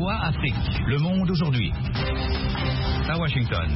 VOA Afrique. Le monde aujourd'hui. À Washington.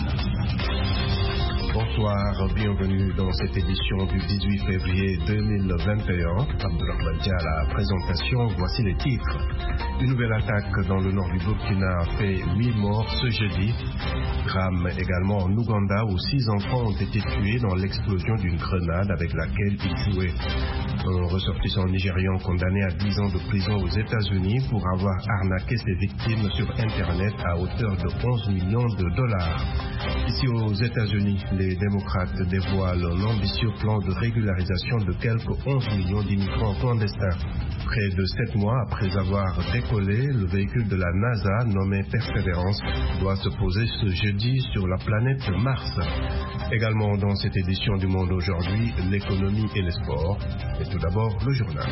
Bonsoir, bienvenue dans cette édition du 18 février 2021. Abdourahmane Dia à la présentation, voici les titres. Une nouvelle attaque dans le nord du Burkina a fait 8 morts ce jeudi. Drame également en Ouganda où 6 enfants ont été tués dans l'explosion d'une grenade avec laquelle ils jouaient. Un ressortissant nigérian condamné à 10 ans de prison aux États-Unis pour avoir arnaqué ses victimes sur Internet à hauteur de 11 millions de dollars. Ici aux États-Unis, les démocrates dévoilent un ambitieux plan de régularisation de quelques 11 millions d'immigrants clandestins. Près de 7 mois après avoir décollé, le véhicule de la NASA nommé Perseverance doit se poser ce jeudi sur la planète Mars. Également dans cette édition du Monde aujourd'hui, l'économie et les sports. Et tout d'abord, le journal.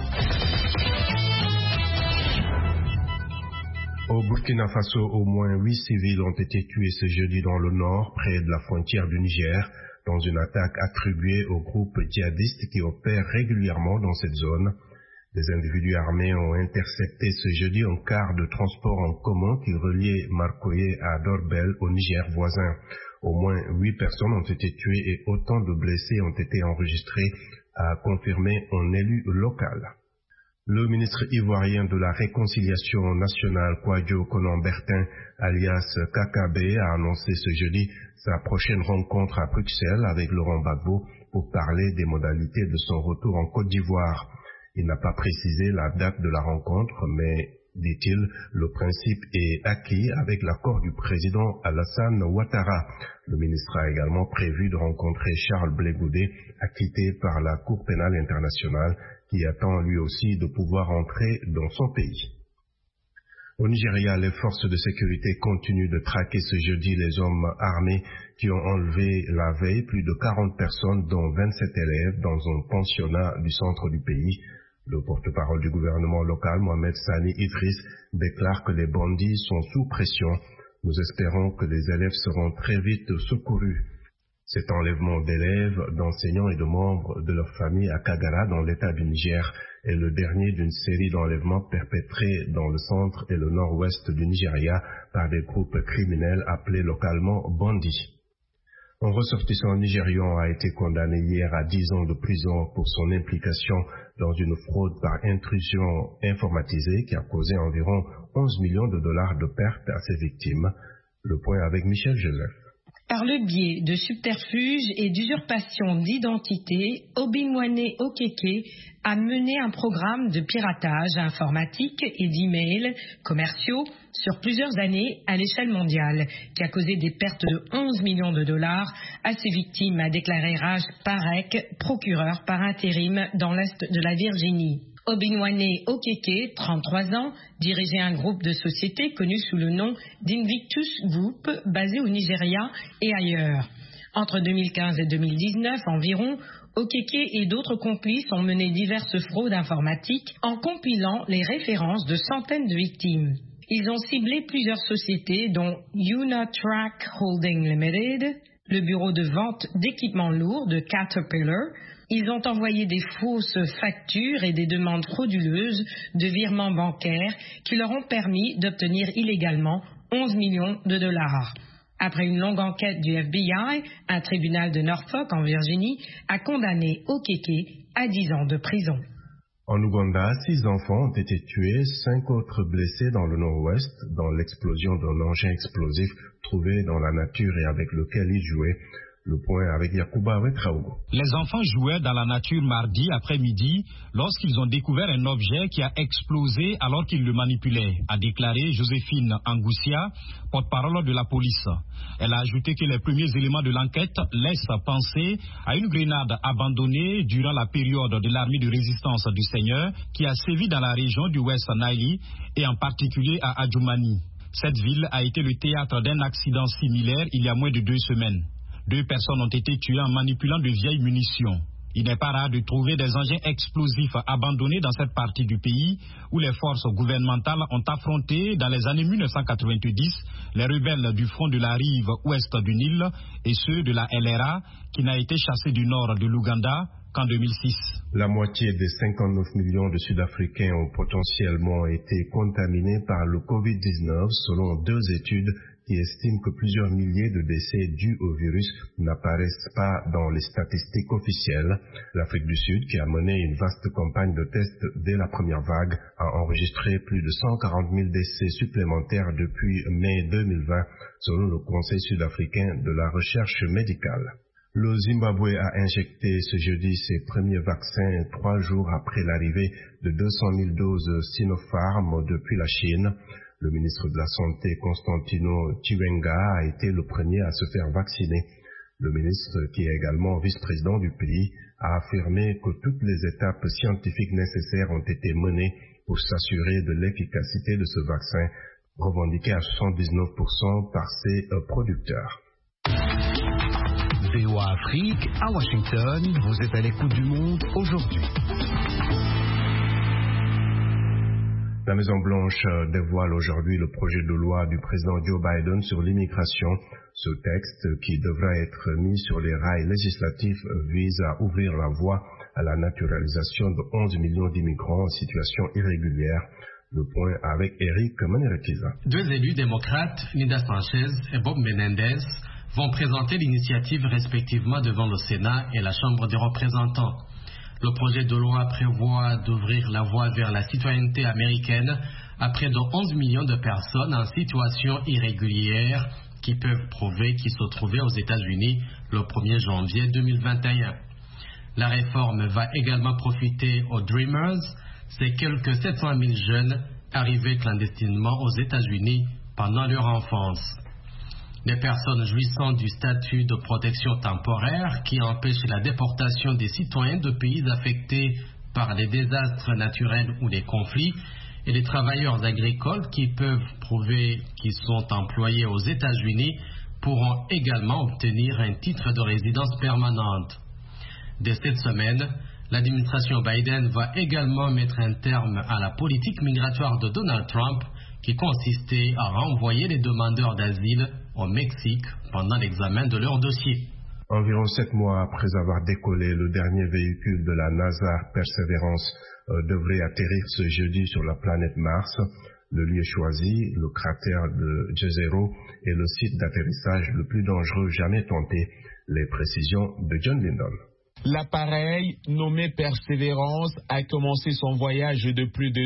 Au Burkina Faso, au moins 8 civils ont été tués ce jeudi dans le nord, près de la frontière du Niger, dans une attaque attribuée au groupe djihadiste qui opère régulièrement dans cette zone. Des individus armés ont intercepté ce jeudi un car de transport en commun qui reliait Marcoye à Dorbel, au Niger voisin. Au moins 8 personnes ont été tuées et autant de blessés ont été enregistrés, a confirmé un élu local. Le ministre ivoirien de la Réconciliation nationale, Kwadjo Konan-Bertin, alias Kakabe, a annoncé ce jeudi sa prochaine rencontre à Bruxelles avec Laurent Gbagbo pour parler des modalités de son retour en Côte d'Ivoire. Il n'a pas précisé la date de la rencontre, mais, dit-il, le principe est acquis avec l'accord du président Alassane Ouattara. Le ministre a également prévu de rencontrer Charles Blé Goudé, acquitté par la Cour pénale internationale, qui attend lui aussi de pouvoir entrer dans son pays. Au Nigeria, les forces de sécurité continuent de traquer ce jeudi les hommes armés qui ont enlevé la veille plus de 40 personnes, dont 27 élèves, dans un pensionnat du centre du pays. Le porte-parole du gouvernement local, Mohamed Sani Idriss, déclare que les bandits sont sous pression. Nous espérons que les élèves seront très vite secourus. Cet enlèvement d'élèves, d'enseignants et de membres de leur famille à Kagara, dans l'état du Niger, est le dernier d'une série d'enlèvements perpétrés dans le centre et le nord-ouest du Nigeria par des groupes criminels appelés localement bandits. Un ressortissant nigérian a été condamné hier à 10 ans de prison pour son implication dans une fraude par intrusion informatisée qui a causé environ 11 millions de dollars de pertes à ses victimes. Le point avec Michel Joseph. Par le biais de subterfuges et d'usurpation d'identité, Obinwane Okeke a mené un programme de piratage informatique et d'emails commerciaux sur plusieurs années à l'échelle mondiale, qui a causé des pertes de 11 millions de dollars à ses victimes, a déclaré Raj Parekh, procureur par intérim dans l'est de la Virginie. Obinwane Okeke, 33 ans, dirigeait un groupe de sociétés connu sous le nom d'Invictus Group, basé au Nigeria et ailleurs. Entre 2015 et 2019 environ, Okeke et d'autres complices ont mené diverses fraudes informatiques en compilant les références de centaines de victimes. Ils ont ciblé plusieurs sociétés dont Unatrack Holding Limited, le bureau de vente d'équipements lourds de Caterpillar. Ils ont envoyé des fausses factures et des demandes frauduleuses de virements bancaires qui leur ont permis d'obtenir illégalement 11 millions de dollars. Après une longue enquête du FBI, un tribunal de Norfolk en Virginie a condamné Okeke à 10 ans de prison. En Ouganda, 6 enfants ont été tués, 5 autres blessés dans le nord-ouest dans l'explosion d'un engin explosif trouvé dans la nature et avec lequel ils jouaient. Le point avec Yacouba Wetraogo. Les enfants jouaient dans la nature mardi après-midi lorsqu'ils ont découvert un objet qui a explosé alors qu'ils le manipulaient, a déclaré Joséphine Angoussia, porte-parole de la police. Elle a ajouté que les premiers éléments de l'enquête laissent penser à une grenade abandonnée durant la période de l'armée de résistance du Seigneur qui a sévi dans la région du West Nile et en particulier à Adjoumani. Cette ville a été le théâtre d'un accident similaire il y a moins de 2 semaines. 2 personnes ont été tuées en manipulant de vieilles munitions. Il n'est pas rare de trouver des engins explosifs abandonnés dans cette partie du pays où les forces gouvernementales ont affronté dans les années 1990 les rebelles du front de la rive ouest du Nil et ceux de la LRA qui n'a été chassé du nord de l'Ouganda qu'en 2006. La moitié des 59 millions de Sud-Africains ont potentiellement été contaminés par le Covid-19 selon 2 études qui estiment que plusieurs milliers de décès dus au virus n'apparaissent pas dans les statistiques officielles. L'Afrique du Sud, qui a mené une vaste campagne de tests dès la première vague, a enregistré plus de 140 000 décès supplémentaires depuis mai 2020, selon le Conseil sud-africain de la recherche médicale. Le Zimbabwe a injecté ce jeudi ses premiers vaccins 3 jours après l'arrivée de 200 000 doses Sinopharm depuis la Chine. Le ministre de la Santé, Constantino Chiwenga, a été le premier à se faire vacciner. Le ministre, qui est également vice-président du pays, a affirmé que toutes les étapes scientifiques nécessaires ont été menées pour s'assurer de l'efficacité de ce vaccin, revendiqué à 79% par ses producteurs. VOA Afrique, à Washington, vous êtes à l'écoute du monde aujourd'hui. La Maison-Blanche dévoile aujourd'hui le projet de loi du président Joe Biden sur l'immigration. Ce texte, qui devra être mis sur les rails législatifs, vise à ouvrir la voie à la naturalisation de 11 millions d'immigrants en situation irrégulière. Le point avec Eric Manerekiza. 2 élus démocrates, Linda Sanchez et Bob Menendez, vont présenter l'initiative respectivement devant le Sénat et la Chambre des représentants. Le projet de loi prévoit d'ouvrir la voie vers la citoyenneté américaine à près de 11 millions de personnes en situation irrégulière qui peuvent prouver qu'ils se trouvaient aux États-Unis le 1er janvier 2021. La réforme va également profiter aux Dreamers, ces quelques 700 000 jeunes arrivés clandestinement aux États-Unis pendant leur enfance. Les personnes jouissant du statut de protection temporaire qui empêche la déportation des citoyens de pays affectés par les désastres naturels ou les conflits et les travailleurs agricoles qui peuvent prouver qu'ils sont employés aux États-Unis pourront également obtenir un titre de résidence permanente. Dès cette semaine, l'administration Biden va également mettre un terme à la politique migratoire de Donald Trump qui consistait à renvoyer les demandeurs d'asile au Mexique pendant l'examen de leur dossier. Environ 7 mois après avoir décollé, le dernier véhicule de la NASA, Perseverance, devrait atterrir ce jeudi sur la planète Mars. Le lieu choisi, le cratère de Jezero, est le site d'atterrissage le plus dangereux jamais tenté. Les précisions de John Lindon. L'appareil, nommé Perseverance, a commencé son voyage de plus de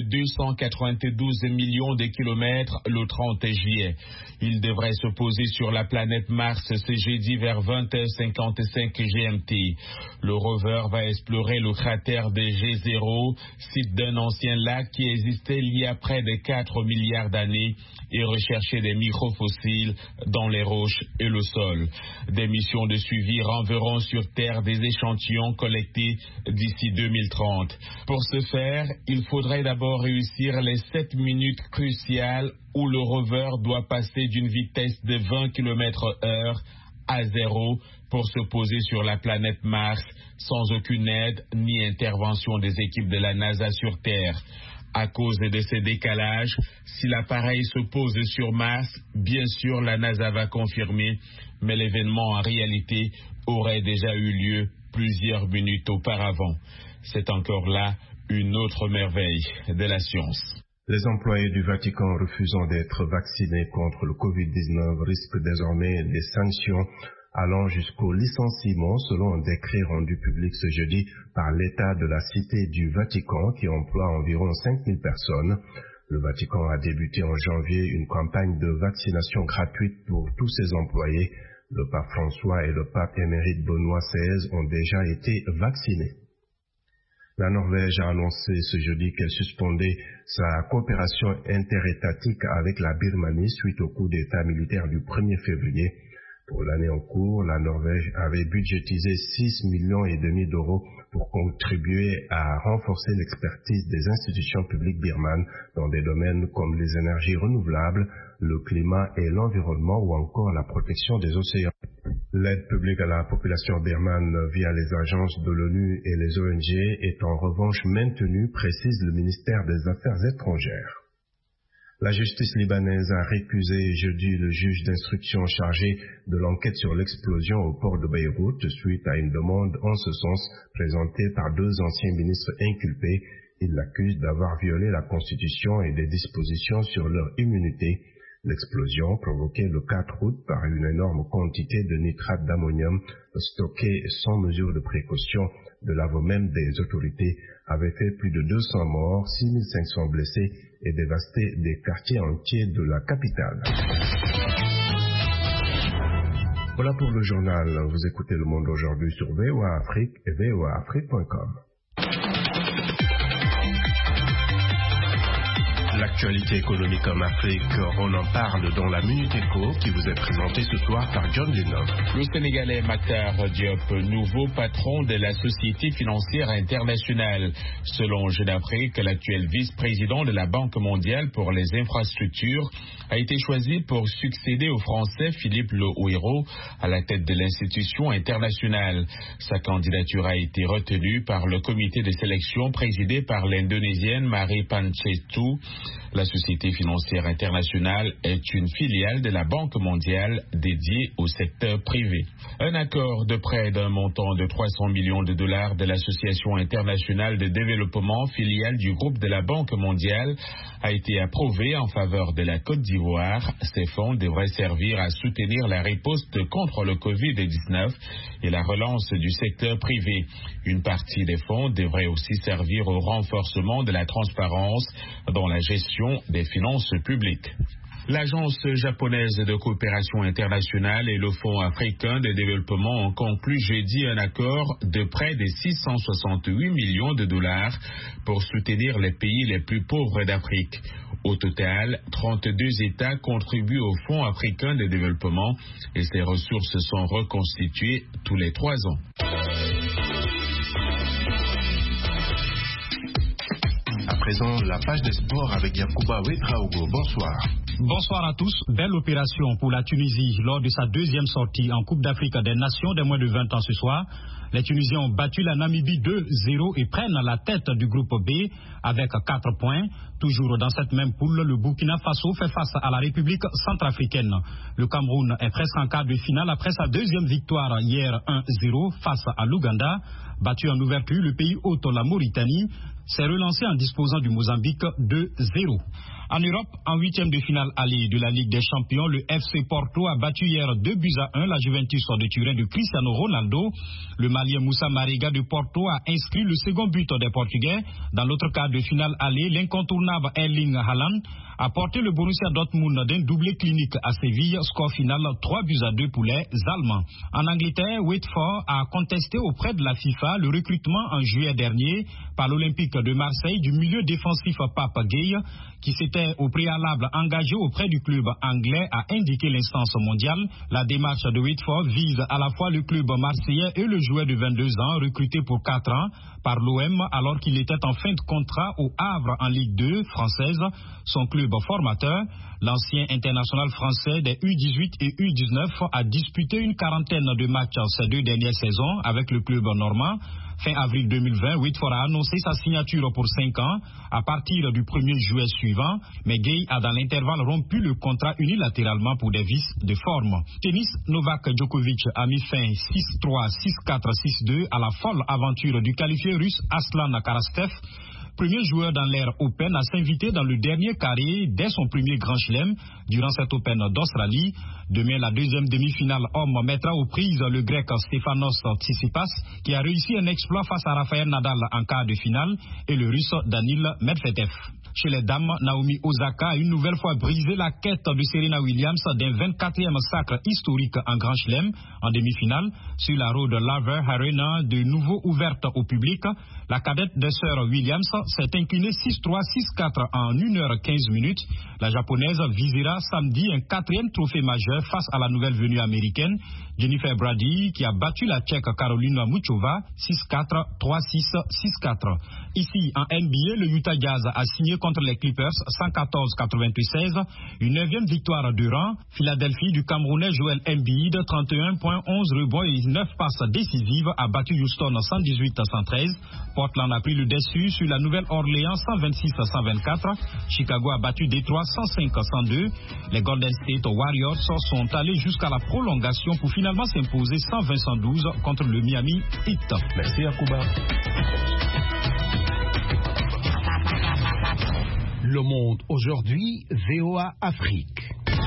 292 millions de kilomètres le 30 juillet. Il devrait se poser sur la planète Mars ce jeudi vers 20h55 GMT. Le rover va explorer le cratère de G0, site d'un ancien lac qui existait il y a près de 4 milliards d'années, et rechercher des microfossiles dans les roches et le sol. Des missions de suivi renverront sur Terre des échantillons collectés d'ici 2030. Pour ce faire, il faudrait d'abord réussir les 7 minutes cruciales où le rover doit passer d'une vitesse de 20 km/h à 0 pour se poser sur la planète Mars sans aucune aide ni intervention des équipes de la NASA sur Terre. À cause de ces décalages, si l'appareil se pose sur Mars, bien sûr la NASA va confirmer, mais l'événement en réalité aurait déjà eu lieu plusieurs minutes auparavant. C'est encore là une autre merveille de la science. Les employés du Vatican refusant d'être vaccinés contre le Covid-19 risquent désormais des sanctions allant jusqu'au licenciement selon un décret rendu public ce jeudi par l'État de la Cité du Vatican qui emploie environ 5000 personnes. Le Vatican a débuté en janvier une campagne de vaccination gratuite pour tous ses employés. Le pape François et le pape émérite Benoît XVI ont déjà été vaccinés. La Norvège a annoncé ce jeudi qu'elle suspendait sa coopération interétatique avec la Birmanie suite au coup d'État militaire du 1er février. Pour l'année en cours, la Norvège avait budgétisé 6,5 millions d'euros pour contribuer à renforcer l'expertise des institutions publiques birmanes dans des domaines comme les énergies renouvelables, le climat et l'environnement ou encore la protection des océans. L'aide publique à la population birmane via les agences de l'ONU et les ONG est en revanche maintenue, précise le ministère des Affaires étrangères. La justice libanaise a récusé jeudi le juge d'instruction chargé de l'enquête sur l'explosion au port de Beyrouth suite à une demande en ce sens présentée par 2 anciens ministres inculpés. Ils l'accusent d'avoir violé la Constitution et des dispositions sur leur immunité. L'explosion, provoquée le 4 août par une énorme quantité de nitrate d'ammonium stocké sans mesure de précaution de l'aveu même des autorités, avait fait plus de 200 morts, 6500 blessés et dévasté des quartiers entiers de la capitale. Voilà pour le journal. Vous écoutez Le Monde aujourd'hui sur VOA Afrique et voaafrique.com. L'actualité économique en Afrique, on en parle dans la Minute Éco qui vous est présentée ce soir par John Lennon. Le Sénégalais Makhtar Diop, nouveau patron de la Société financière internationale. Selon Jeune Afrique, l'actuel vice-président de la Banque mondiale pour les infrastructures a été choisi pour succéder au Français Philippe Le Ouéro à la tête de l'institution internationale. Sa candidature a été retenue par le comité de sélection présidé par l'Indonésienne Marie Panchetu. La Société financière internationale est une filiale de la Banque mondiale dédiée au secteur privé. Un accord de prêt d'un montant de 300 millions de dollars de l'Association internationale de développement, filiale du groupe de la Banque mondiale, a été approuvé en faveur de la Côte d'Ivoire. Ces fonds devraient servir à soutenir la riposte contre le Covid-19 et la relance du secteur privé. Une partie des fonds devrait aussi servir au renforcement de la transparence dans la gestion des finances publiques. L'Agence japonaise de coopération internationale et le Fonds africain de développement ont conclu jeudi un accord de près de 668 millions de dollars pour soutenir les pays les plus pauvres d'Afrique. Au total, 32 États contribuent au Fonds africain de développement et ces ressources sont reconstituées tous les 3 ans. À présent, la page des sports avec Yacouba Ouedraogo. Bonsoir. Bonsoir à tous. Belle opération pour la Tunisie lors de sa deuxième sortie en Coupe d'Afrique des Nations des moins de 20 ans ce soir. Les Tunisiens ont battu la Namibie 2-0 et prennent la tête du groupe B avec 4 points. Toujours dans cette même poule, le Burkina Faso fait face à la République centrafricaine. Le Cameroun est presque en quart de finale après sa deuxième victoire hier 1-0 face à l'Ouganda. Battu en ouverture, le pays hôte, la Mauritanie, s'est relancé en disposant du Mozambique 2-0. En Europe, en 8e de finale aller de la Ligue des Champions, le FC Porto a battu hier 2-1 la Juventus de Turin de Cristiano Ronaldo. Le Malien Moussa Marega de Porto a inscrit le second but des Portugais. Dans l'autre quart de finale aller, l'incontournable Erling Haaland a porté le Borussia Dortmund d'un doublé clinique à Séville, score final 3-2 pour les Allemands. En Angleterre, Watford a contesté auprès de la FIFA le recrutement en juillet dernier par l'Olympique de Marseille du milieu défensif Pape Gueye, qui s'était au préalable engagé auprès du club anglais, a indiqué l'instance mondiale. La démarche de Watford vise à la fois le club marseillais et le joueur de 22 ans recruté pour 4 ans par l'OM alors qu'il était en fin de contrat au Havre en Ligue 2 française, son club formateur. L'ancien international français des U18 et U19 a disputé une quarantaine de matchs ces 2 dernières saisons avec le club normand. Fin avril 2020, Watford a annoncé sa signature pour 5 ans à partir du 1er juillet suivant, mais Gueye a dans l'intervalle rompu le contrat unilatéralement pour des vices de forme. Tennis, Novak Djokovic a mis fin 6-3, 6-4, 6-2 à la folle aventure du qualifié russe Aslan Karastev, premier joueur dans l'ère Open à s'inviter dans le dernier carré dès son premier grand chelem durant cet Open d'Australie. Demain, la deuxième demi-finale homme mettra aux prises le grec Stefanos Tsitsipas qui a réussi un exploit face à Rafael Nadal en quart de finale et le russe Danil Medvedev. Chez les dames, Naomi Osaka a une nouvelle fois brisé la quête de Serena Williams d'un 24e sacre historique en Grand Chelem en demi-finale sur la Rod Laver Arena, de nouveau ouverte au public. La cadette des sœurs Williams s'est inclinée 6-3, 6-4 en 1h15 minutes. La japonaise visera samedi un 4e trophée majeur face à la nouvelle venue américaine Jennifer Brady, qui a battu la Tchèque Karolina Muchova 6-4, 3-6, 6-4. Ici, en NBA, le Utah Jazz a signé contre les Clippers 114-96, une 9e victoire de rang. Philadelphie du Camerounais Joel Embiid, 31 points, 11 rebonds et 9 passes décisives, a battu Houston 118-113. Portland a pris le dessus sur la nouvelle Nouvelle-Orléans 126-124. Chicago a battu Détroit 105-102. Les Golden State Warriors sont allés jusqu'à la prolongation pour finalement s'imposer 120-112 contre le Miami Heat. Merci Akouba. Le Monde aujourd'hui, VOA Afrique.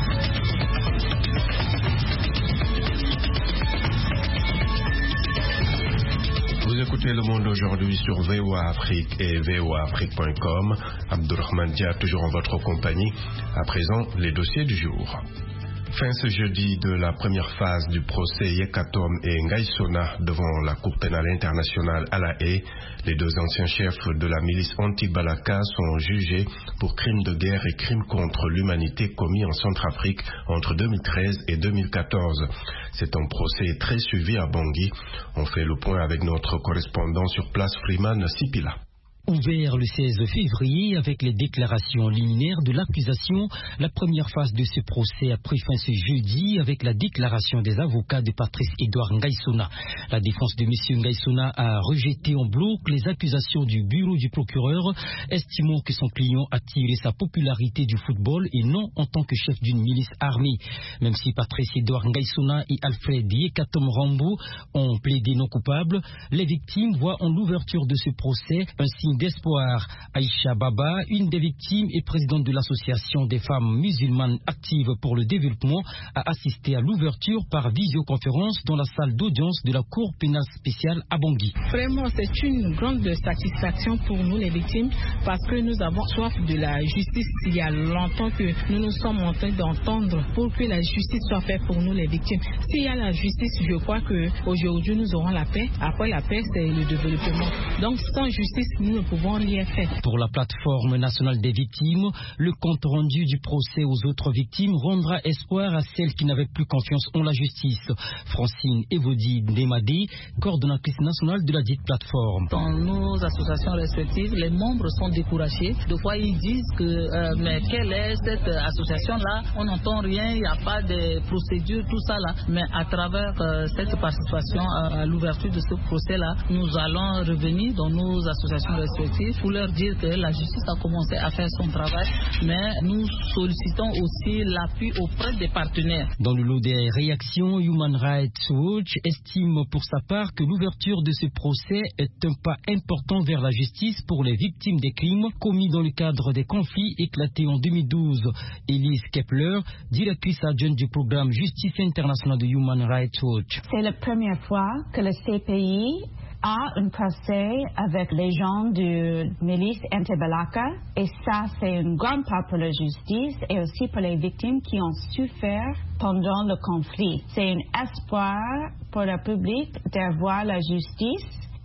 Vous écoutez Le Monde aujourd'hui sur VOA Afrique et voaafrique.com. Abdourahmane Dia, toujours en votre compagnie. À présent, les dossiers du jour. Fin ce jeudi de la première phase du procès Yekatom et Ngaïsona devant la Cour pénale internationale à La Haye. Les deux anciens chefs de la milice anti-Balaka sont jugés pour crimes de guerre et crimes contre l'humanité commis en Centrafrique entre 2013 et 2014. C'est un procès très suivi à Bangui. On fait le point avec notre correspondant sur place, Freeman Sipila. Ouvert le 16 février avec les déclarations liminaires de l'accusation, la première phase de ce procès a pris fin ce jeudi avec la déclaration des avocats de Patrice Edouard Ngaïsona. La défense de M. Ngaïsona a rejeté en bloc les accusations du bureau du procureur, estimant que son client a tiré sa popularité du football et non en tant que chef d'une milice armée. Même si Patrice Edouard Ngaïsona et Alfred Yekatom Rambo ont plaidé non coupables, les victimes voient en l'ouverture de ce procès un signe d'espoir. Aïcha Baba, une des victimes et présidente de l'association des femmes musulmanes actives pour le développement, a assisté à l'ouverture par visioconférence dans la salle d'audience de la Cour pénale spéciale à Bangui. Vraiment, c'est une grande satisfaction pour nous les victimes parce que nous avons soif de la justice. Il y a longtemps que nous sommes en train d'entendre pour que la justice soit faite pour nous les victimes. S'il y a la justice, je crois qu'aujourd'hui nous aurons la paix. Après la paix, c'est le développement. Donc sans justice, nous ne pouvons rien faire. Pour la plateforme nationale des victimes, le compte rendu du procès aux autres victimes rendra espoir à celles qui n'avaient plus confiance en la justice. Francine Evodi Demadé, coordonnatrice nationale de la dite plateforme. Dans nos associations respectives, les membres sont découragés. Des fois, ils disent que mais quelle est cette association-là? On n'entend rien, il n'y a pas de procédure, tout ça là. Mais à travers cette participation à l'ouverture de ce procès-là, nous allons revenir dans nos associations respectives pour leur dire que la justice a commencé à faire son travail, mais nous sollicitons aussi l'appui auprès des partenaires. Dans le lot des réactions, Human Rights Watch estime pour sa part que l'ouverture de ce procès est un pas important vers la justice pour les victimes des crimes commis dans le cadre des conflits éclatés en 2012. Elise Kepler, directrice adjointe du programme Justice internationale de Human Rights Watch. C'est la première fois que le CPI a un procès avec les gens de milice anti-Balaka et ça c'est un grand pas pour la justice et aussi pour les victimes qui ont souffert pendant le conflit. C'est un espoir pour le public d'avoir la justice.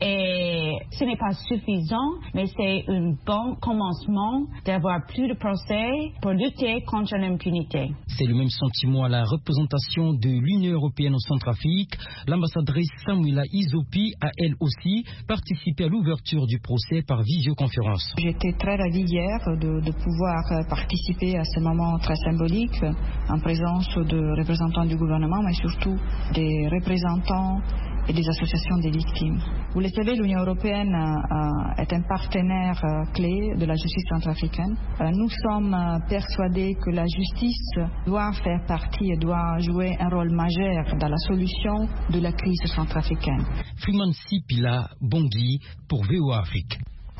Et ce n'est pas suffisant, mais c'est un bon commencement d'avoir plus de procès pour lutter contre l'impunité. C'est le même sentiment à la représentation de l'Union européenne au Centrafrique. L'ambassadrice Samuela Izopi a elle aussi participé à l'ouverture du procès par visioconférence. J'étais très ravie hier de pouvoir participer à ce moment très symbolique en présence de représentants du gouvernement, mais surtout des représentants et des associations des victimes. Vous le savez, l'Union européenne est un partenaire clé de la justice centrafricaine. Nous sommes persuadés que la justice doit faire partie et doit jouer un rôle majeur dans la solution de la crise centrafricaine. Freeman Sipila, Bangui, pour VOA Afrique.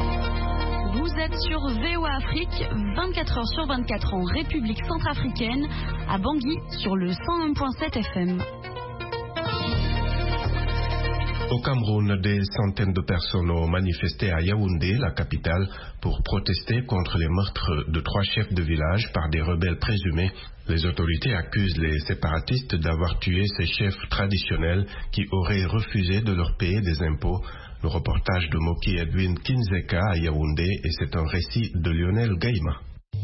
Vous êtes sur VOA Afrique, 24 heures sur 24 en République centrafricaine, à Bangui, sur le 101.7 FM. Au Cameroun, des centaines de personnes ont manifesté à Yaoundé, la capitale, pour protester contre les meurtres de 3 chefs de village par des rebelles présumés. Les autorités accusent les séparatistes d'avoir tué ces chefs traditionnels qui auraient refusé de leur payer des impôts. Le reportage de Moki Edwin Kinzeka à Yaoundé et c'est un récit de Lionel Gaïma.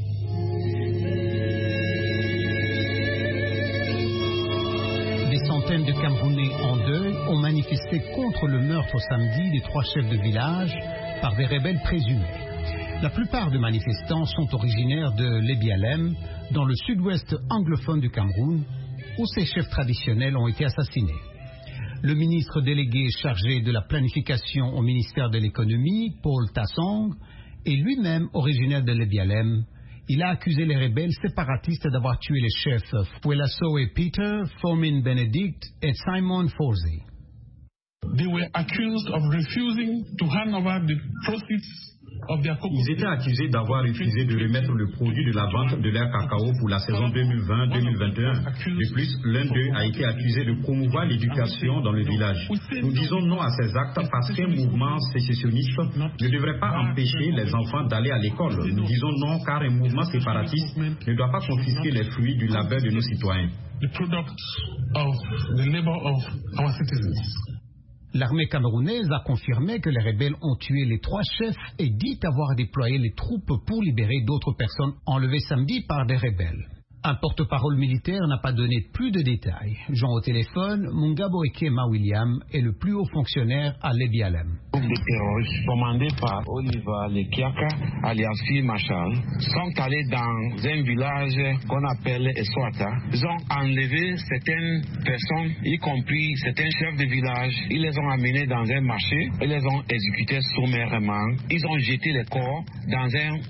Des centaines de Camerounais en deuil ont manifesté contre le meurtre samedi des 3 chefs de village par des rebelles présumés. La plupart des manifestants sont originaires de Lébialem, dans le sud-ouest anglophone du Cameroun, où ces chefs traditionnels ont été assassinés. Le ministre délégué chargé de la planification au ministère de l'économie, Paul Tassong, et lui-même originaire de Lebialem. Il a accusé les rebelles séparatistes d'avoir tué les chefs Fuelasoe Peter, Fomin Benedict et Simon Forzi. They were accused of refusing to hand over the proceeds. Ils étaient accusés d'avoir refusé de remettre le produit de la vente de leur cacao pour la saison 2020-2021. De plus, l'un d'eux a été accusé de promouvoir l'éducation dans le village. Nous disons non à ces actes parce qu'un mouvement sécessionniste ne devrait pas empêcher les enfants d'aller à l'école. Nous disons non car un mouvement séparatiste ne doit pas confisquer les fruits du labeur de nos citoyens. L'armée camerounaise a confirmé que les rebelles ont tué les 3 chefs et dit avoir déployé les troupes pour libérer d'autres personnes enlevées samedi par des rebelles. Un porte-parole militaire n'a pas donné plus de détails. Jean au téléphone, Mungabo Ekema William est le plus haut fonctionnaire à Lebialem. Les terroristes commandés par Oliver Lekiaka, alias Phil Marshall, sont allés dans un village qu'on appelle Eswata. Ils ont enlevé certaines personnes, y compris certains chefs de village. Ils les ont amenés dans un marché, ils les ont exécutés sommairement. Ils ont jeté les corps dans une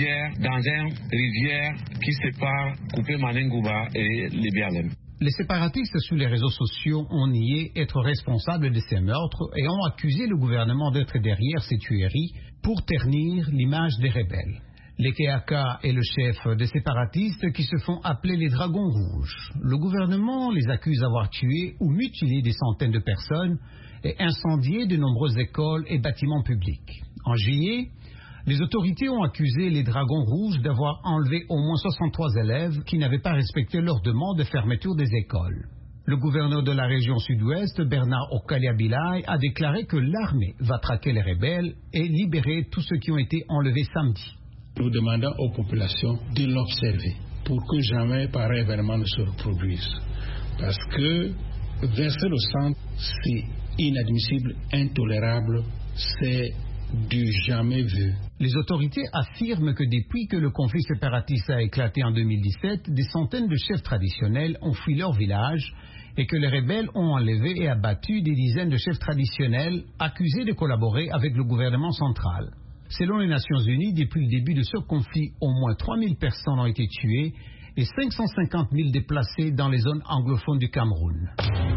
rivière qui sépare Coupé Manengouba et Lebialem. Les séparatistes sur les réseaux sociaux ont nié être responsables de ces meurtres et ont accusé le gouvernement d'être derrière ces tueries pour ternir l'image des rebelles. Les Keaka est le chef des séparatistes qui se font appeler les Dragons Rouges. Le gouvernement les accuse d'avoir tué ou mutilé des centaines de personnes et incendié de nombreuses écoles et bâtiments publics. En juillet, les autorités ont accusé les Dragons Rouges d'avoir enlevé au moins 63 élèves qui n'avaient pas respecté leur demande de fermeture des écoles. Le gouverneur de la région sud-ouest, Bernard Okaliabilai, a déclaré que l'armée va traquer les rebelles et libérer tous ceux qui ont été enlevés samedi. Nous demandons aux populations de l'observer pour que jamais pareil événement ne se reproduise. Parce que verser le sang, c'est inadmissible, intolérable, c'est du jamais vu. Les autorités affirment que depuis que le conflit séparatiste a éclaté en 2017, des centaines de chefs traditionnels ont fui leur village et que les rebelles ont enlevé et abattu des dizaines de chefs traditionnels accusés de collaborer avec le gouvernement central. Selon les Nations Unies, depuis le début de ce conflit, au moins 3000 personnes ont été tuées et 550 000 déplacés dans les zones anglophones du Cameroun.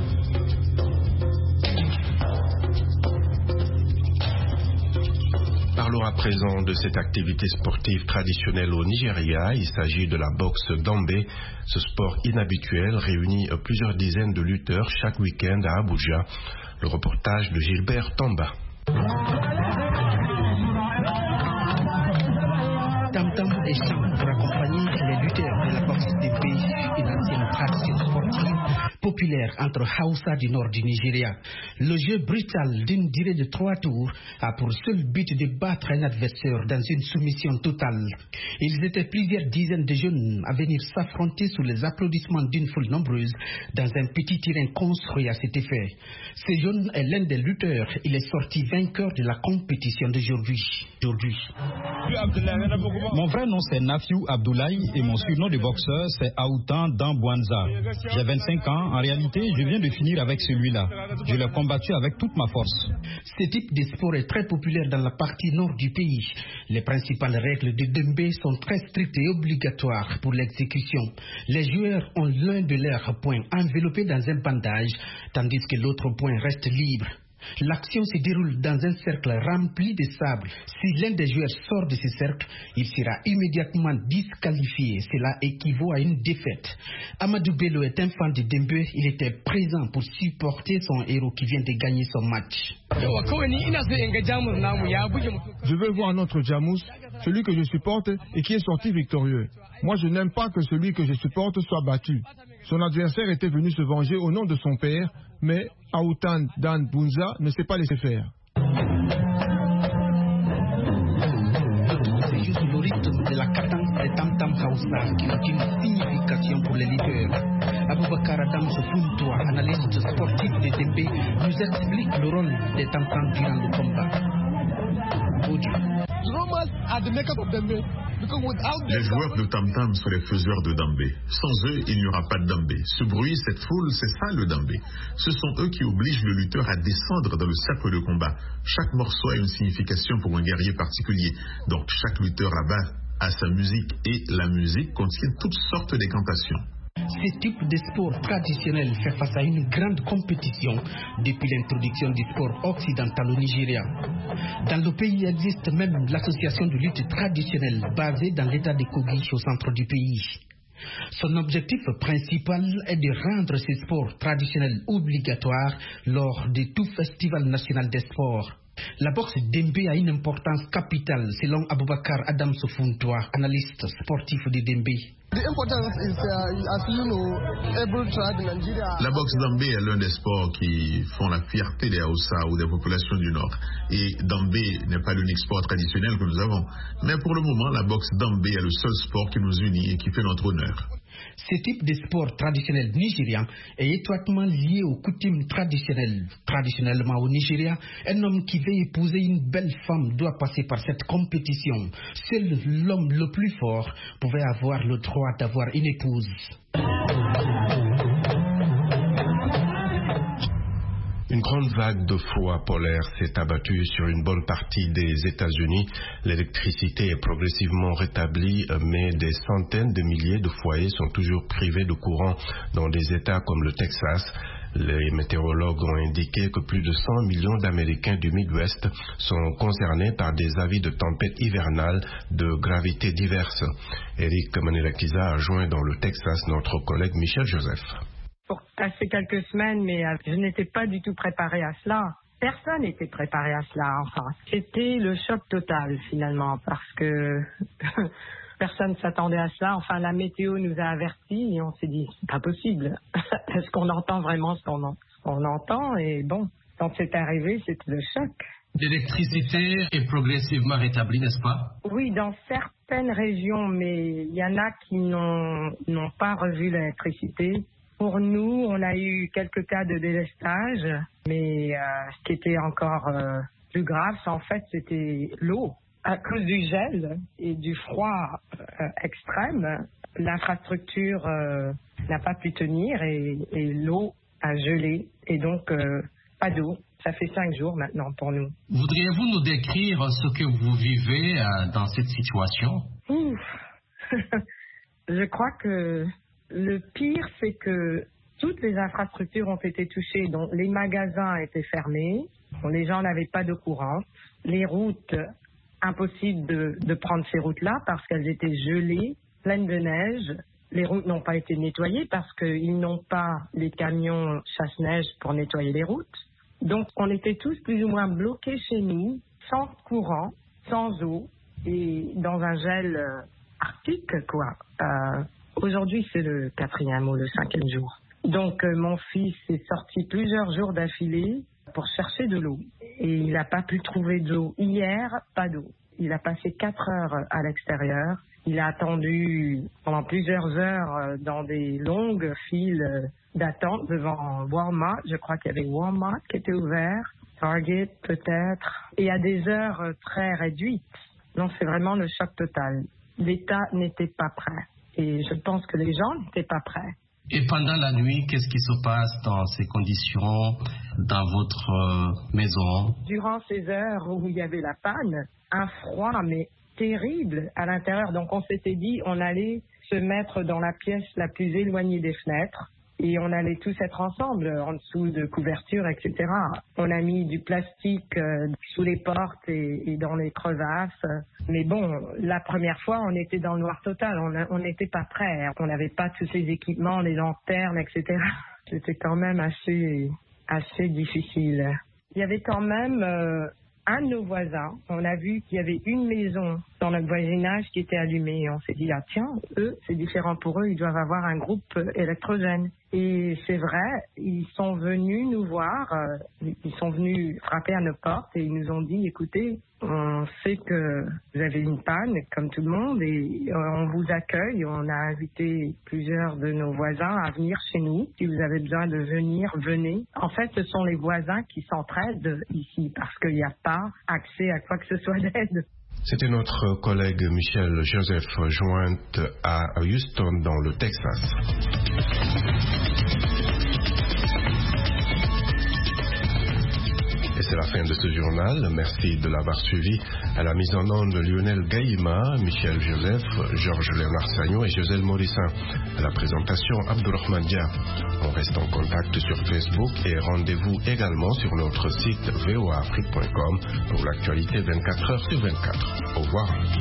Parlons à présent de cette activité sportive traditionnelle au Nigeria. Il s'agit de la boxe Dambé. Ce sport inhabituel réunit plusieurs dizaines de lutteurs chaque week-end à Abuja. Le reportage de Gilbert Tamba. Tam-tam et chants pour accompagner les lutteurs de la boxe Dambé, une ancienne tradition sportive populaire entre Hausa du nord du Nigeria. Le jeu brutal d'une durée de 3 tours a pour seul but de battre un adversaire dans une soumission totale. Ils étaient plusieurs dizaines de jeunes à venir s'affronter sous les applaudissements d'une foule nombreuse dans un petit terrain construit à cet effet. Ce jeune est l'un des lutteurs. Il est sorti vainqueur de la compétition d'aujourd'hui. Mon vrai nom c'est Nafiou Abdoulaye et mon surnom de boxeur c'est Aoutan Dambouanza. J'ai 25 ans. En réalité, je viens de finir avec celui-là. Je l'ai combattu avec toute ma force. Ce type de sport est très populaire dans la partie nord du pays. Les principales règles de Dembé sont très strictes et obligatoires pour l'exécution. Les joueurs ont l'un de leurs poings enveloppé dans un bandage, tandis que l'autre poing reste libre. L'action se déroule dans un cercle rempli de sable. Si l'un des joueurs sort de ce cercle, il sera immédiatement disqualifié. Cela équivaut à une défaite. Amadou Bello est un fan de Dembé. Il était présent pour supporter son héros qui vient de gagner son match. Je veux voir notre Jamous, celui que je supporte et qui est sorti victorieux. Moi, je n'aime pas que celui que je supporte soit battu. Son adversaire était venu se venger au nom de son père, mais Aoutan Dan Bunza ne s'est pas laissé faire. C'est juste le rythme de la cadence des tam-tam Hausa qui ont une signification pour les leaders. Aboubakar Adam Sopuntoa, analyste sportif de Dembé, nous explique le rôle des tam-tam durant le combat. Drummers are the makeup of Dembé. Les joueurs de tam-tam sont les faiseurs de dambé. Sans eux, il n'y aura pas de dambé. Ce bruit, cette foule, c'est ça le dambé. Ce sont eux qui obligent le lutteur à descendre dans le cercle de combat. Chaque morceau a une signification pour un guerrier particulier. Donc chaque lutteur là-bas a sa musique et la musique contient toutes sortes d'incantations. Ce type de sport traditionnel fait face à une grande compétition depuis l'introduction du sport occidental au Nigeria. Dans le pays existe même l'association de lutte traditionnelle basée dans l'état de Kogi au centre du pays. Son objectif principal est de rendre ce sport traditionnel obligatoire lors de tout festival national des sports. La boxe Dembé a une importance capitale selon Aboubakar Adam Sofuntoua, analyste sportif de Dembé. La boxe Dambé est l'un des sports qui font la fierté des Hausa ou des populations du Nord. Et Dambé n'est pas l'unique sport traditionnel que nous avons. Mais pour le moment, la boxe Dambé est le seul sport qui nous unit et qui fait notre honneur. Ce type de sport traditionnel nigérian est étroitement lié aux coutumes traditionnelles. Traditionnellement au Nigeria, un homme qui veut épouser une belle femme doit passer par cette compétition. Seul l'homme le plus fort pouvait avoir le droit d'avoir une épouse. Une grande vague de froid polaire s'est abattue sur une bonne partie des États-Unis. L'électricité est progressivement rétablie, mais des centaines de milliers de foyers sont toujours privés de courant dans des États comme le Texas. Les météorologues ont indiqué que plus de 100 millions d'Américains du Midwest sont concernés par des avis de tempêtes hivernales de gravité diverses. Eric Manelakiza a joint dans le Texas notre collègue Michel Joseph. Pour passer quelques semaines, mais je n'étais pas du tout préparée à cela. Personne n'était préparé à cela, enfin. C'était le choc total, finalement, parce que personne ne s'attendait à cela. Enfin, la météo nous a avertis et on s'est dit, c'est pas possible. Est-ce qu'on entend vraiment ce qu'on entend? Et bon, quand c'est arrivé, c'était le choc. L'électricité est progressivement rétablie, n'est-ce pas? Oui, dans certaines régions, mais il y en a qui n'ont pas revu l'électricité. Pour nous, on a eu quelques cas de délestage, mais ce qui était encore plus grave, en fait, c'était l'eau. À cause du gel et du froid extrême, l'infrastructure n'a pas pu tenir et l'eau a gelé. Et donc, pas d'eau. Ça fait 5 jours maintenant pour nous. Voudriez-vous nous décrire ce que vous vivez dans cette situation? Je crois que le pire, c'est que toutes les infrastructures ont été touchées. Donc, les magasins étaient fermés. Les gens n'avaient pas de courant. Les routes, impossible de prendre ces routes-là parce qu'elles étaient gelées, pleines de neige. Les routes n'ont pas été nettoyées parce qu'ils n'ont pas les camions chasse-neige pour nettoyer les routes. Donc, on était tous plus ou moins bloqués chez nous, sans courant, sans eau et dans un gel arctique, quoi. Aujourd'hui, c'est le 4e ou le 5e jour. Donc, mon fils est sorti plusieurs jours d'affilée pour chercher de l'eau. Et il n'a pas pu trouver d'eau. Hier, pas d'eau. Il a passé 4 heures à l'extérieur. Il a attendu pendant plusieurs heures dans des longues files d'attente devant Walmart. Je crois qu'il y avait Walmart qui était ouvert, Target peut-être. Et à des heures très réduites. Donc, c'est vraiment le choc total. L'État n'était pas prêt. Et je pense que les gens n'étaient pas prêts. Et pendant la nuit, qu'est-ce qui se passe dans ces conditions, dans votre maison? Durant ces heures où il y avait la panne, un froid, mais terrible à l'intérieur. Donc on s'était dit, on allait se mettre dans la pièce la plus éloignée des fenêtres. Et on allait tous être ensemble, en dessous de couvertures, etc. On a mis du plastique sous les portes et dans les crevasses. Mais bon, la première fois, on était dans le noir total. On n'était pas prêts. On n'avait pas tous ces équipements, les lanternes, etc. C'était quand même assez difficile. Il y avait quand même un de nos voisins. On a vu qu'il y avait une maison dans notre voisinage qui était allumée. Et on s'est dit, ah tiens, eux, c'est différent pour eux. Ils doivent avoir un groupe électrogène. Et c'est vrai, ils sont venus nous voir, ils sont venus frapper à nos portes et ils nous ont dit, écoutez, on sait que vous avez une panne comme tout le monde et on vous accueille. On a invité plusieurs de nos voisins à venir chez nous. Si vous avez besoin de venir, venez. En fait, ce sont les voisins qui s'entraident ici parce qu'il n'y a pas accès à quoi que ce soit d'aide. C'était notre collègue Michel Joseph, jointe à Houston dans le Texas. Et c'est la fin de ce journal. Merci de l'avoir suivi. À la mise en onde, Lionel Gaïma, Michel Joseph, Georges-Léonard Sagnon et Joselle Morissin. À la présentation, Abdourahmane Dia. On reste en contact sur Facebook et rendez-vous également sur notre site voaafrique.com pour l'actualité 24 heures sur 24. Au revoir.